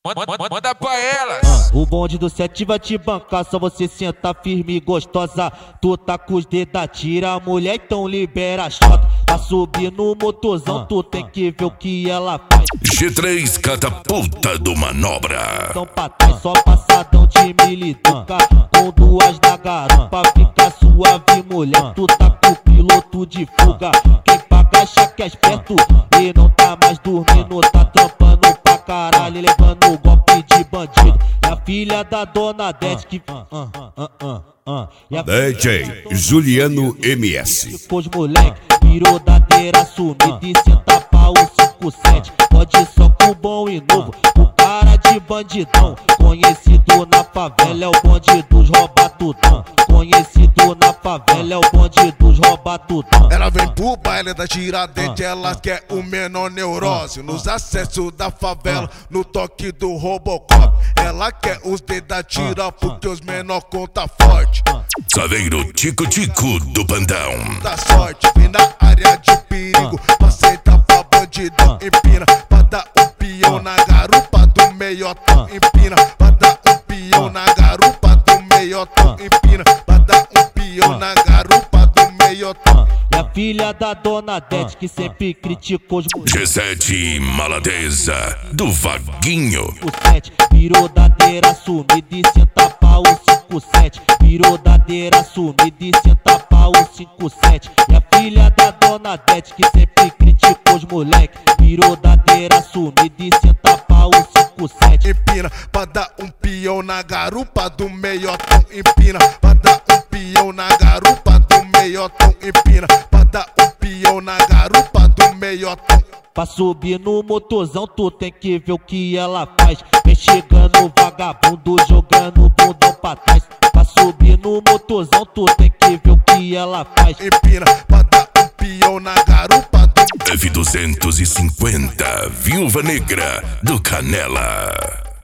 Manda pra ela. O bonde do 7 vai te bancar, só você sentar firme e gostosa. Tu tá com os dedos, tira a mulher, então libera a chota. Pra subir no motorzão, tu tem que ver o que ela faz. G3 catapulta do Manobra. Então pra trás, só passadão de miliduca. Com duas na garupa, fica suave mulher. Tu tá com o piloto de fuga. Quem paga acha que é esperto e não tá mais dormindo, tá trampando pra caralho, levando o golpe de bandido. E a filha da dona Dete que... DJ Juliano MS. Depois moleque, virou dadeira sumida e senta pau 57. Pode só com bom e novo, o cara de bandidão. Conhecido na favela é o bonde dos rouba tudão. Conhecido na favela é o bonde dos rouba tudão. Ela vem pro baile da Tiradentes, ela quer o menor neurose. Nos acessos da favela, no toque do Robocop. Ela quer os dedos da tira porque os menor conta forte. Saveiro Tico-Tico do Pandão. Da sorte, vem na área de perigo, pra sentar pra bandidão, empina. Pra dar um peão na garupa do meiotão, empina. Pra dar um peão na garupa do meiotão, empina. Pra dar um peão na garupa do meiotão. E a filha da dona Dete que sempre criticou os moleques. G7 Maladeza do Vaguinho. O 7 virou dadeira sumida e senta pau 57. Virou dadeira sumida e senta pau 57. E a filha da dona Dete que sempre criticou os moleque. Virou dadeira sumida e senta pau 57. Empina, pra dar um peão na garupa do meiotão, empina. Pra dar um peão na garupa do meiotão, empina. Pra dar um peão na garupa do meiotão. Pra subir no motorzão, tu tem que ver o que ela faz. Vem chegando vagabundo, jogando bundão pra trás. Pra subir no motorzão, tu tem que ver o que ela faz. Empina, pra dar um peão na garupa do F250 Viúva Negra do Canela.